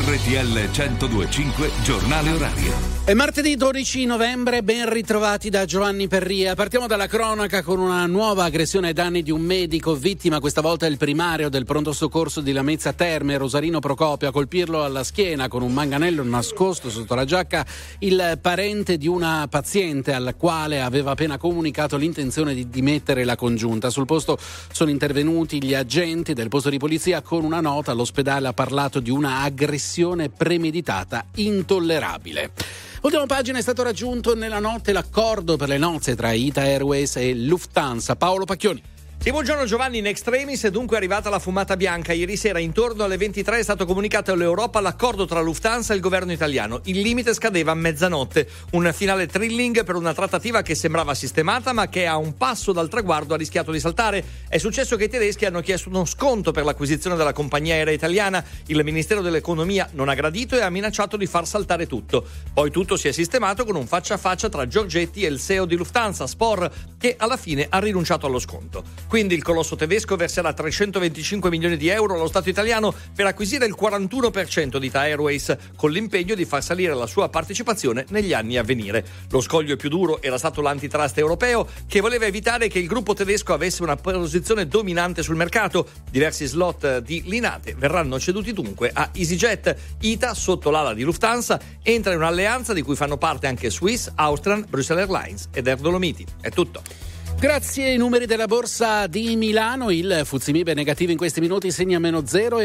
RTL 102.5 Giornale Orario. È martedì 12 novembre, ben ritrovati da Giovanni Perria. Partiamo dalla cronaca con una nuova aggressione ai danni di un medico, vittima questa volta il primario del pronto soccorso di Lamezia Terme, Rosarino Procopio. A colpirlo alla schiena con un manganello nascosto sotto la giacca il parente di una paziente alla quale aveva appena comunicato l'intenzione di dimettere la congiunta. Sul posto sono intervenuti gli agenti del posto di polizia. Con una nota l'ospedale ha parlato di una aggressione premeditata intollerabile. Ultima pagina: è stato raggiunto nella notte l'accordo per le nozze tra Ita Airways e Lufthansa. Paolo Pacchioni. Sì, buongiorno Giovanni, in extremis è dunque arrivata la fumata bianca. Ieri sera intorno alle 23 è stato comunicato all'Europa l'accordo tra Lufthansa e il governo italiano. Il limite scadeva a mezzanotte, un finale thrilling per una trattativa che sembrava sistemata ma che a un passo dal traguardo ha rischiato di saltare. È successo che i tedeschi hanno chiesto uno sconto per l'acquisizione della compagnia aerea italiana. Il Ministero dell'Economia non ha gradito e ha minacciato di far saltare tutto. Poi tutto si è sistemato con un faccia a faccia tra Giorgetti e il CEO di Lufthansa, Spohr, che alla fine ha rinunciato allo sconto. Quindi il colosso tedesco verserà 325 milioni di euro allo Stato italiano per acquisire il 41% di Ita Airways, con l'impegno di far salire la sua partecipazione negli anni a venire. Lo scoglio più duro era stato l'antitrust europeo, che voleva evitare che il gruppo tedesco avesse una posizione dominante sul mercato. Diversi slot di Linate verranno ceduti dunque a EasyJet. Ita, sotto l'ala di Lufthansa, entra in un'alleanza di cui fanno parte anche Swiss, Austrian, Brussels Airlines ed Air Dolomiti. È tutto. Grazie ai numeri della borsa di Milano, il FTSE MIB è negativo in questi minuti, segna meno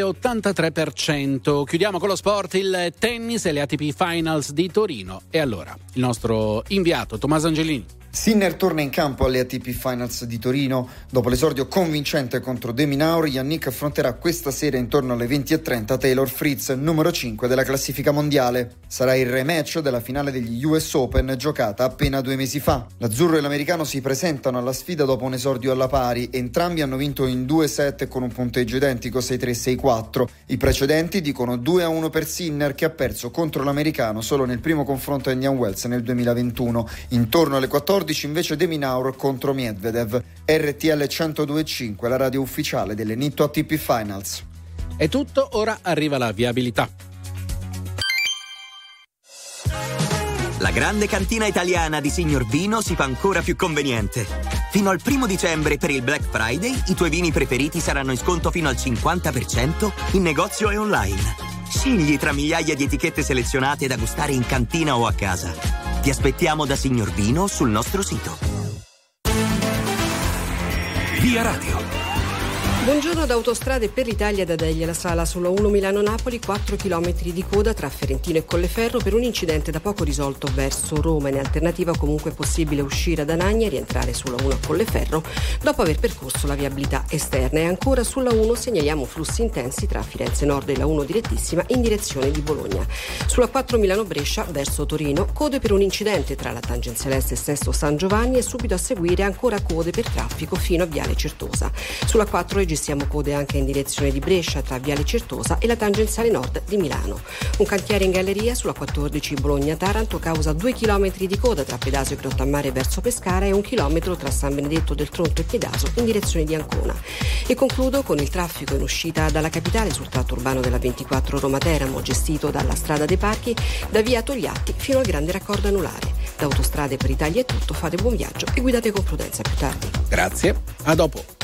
0,83%. Chiudiamo con lo sport, il tennis e le ATP Finals di Torino. E allora, il nostro inviato Tommaso Angelini. Sinner torna in campo alle ATP Finals di Torino. Dopo l'esordio convincente contro De Minaur, Yannick affronterà questa sera intorno alle 20:30 Taylor Fritz, numero 5 della classifica mondiale. Sarà il rematch della finale degli US Open giocata appena 2 mesi fa. L'azzurro e l'americano si presentano alla sfida dopo un esordio alla pari. Entrambi hanno vinto in 2 set con un punteggio identico 6-3, 6-4. I precedenti dicono 2-1 per Sinner, che ha perso contro l'americano solo nel primo confronto a Indian Wells nel 2021. Intorno alle 14 invece De Minaur contro Medvedev. RTL 102.5, la radio ufficiale delle Nitto ATP Finals. È tutto, ora arriva la viabilità. La grande cantina italiana di Signor Vino si fa ancora più conveniente. Fino al 1 dicembre per il Black Friday i tuoi vini preferiti saranno in sconto fino al 50% in negozio e online. Scegli tra migliaia di etichette selezionate da gustare in cantina o a casa. Ti aspettiamo da Signor Vino sul nostro sito. Via Radio. Buongiorno da Autostrade per l'Italia da Deglia la Sala sulla 1 Milano-Napoli, 4 km di coda tra Ferentino e Colleferro per un incidente da poco risolto verso Roma. In alternativa comunque è possibile uscire da Anagni e rientrare sulla 1 a Colleferro dopo aver percorso la viabilità esterna. E ancora sulla 1 segnaliamo flussi intensi tra Firenze Nord e la 1 direttissima in direzione di Bologna. Sulla 4 Milano-Brescia verso Torino, code per un incidente tra la tangenziale est e Sesto San Giovanni e subito a seguire ancora code per traffico fino a Viale Certosa. Sulla 4 registriamo code anche in direzione di Brescia tra Viale Certosa e la tangenziale nord di Milano. Un cantiere in galleria sulla 14 Bologna-Taranto causa 2 km di coda tra Pedasio e Grottammare verso Pescara e 1 chilometro tra San Benedetto del Tronto e Piedaso in direzione di Ancona. E concludo con il traffico in uscita dalla capitale sul tratto urbano della 24 Roma-Teramo, gestito dalla Strada dei Parchi da via Togliatti fino al grande raccordo anulare. Da Autostrade per Italia è tutto, fate buon viaggio e guidate con prudenza. Più tardi. Grazie, a dopo.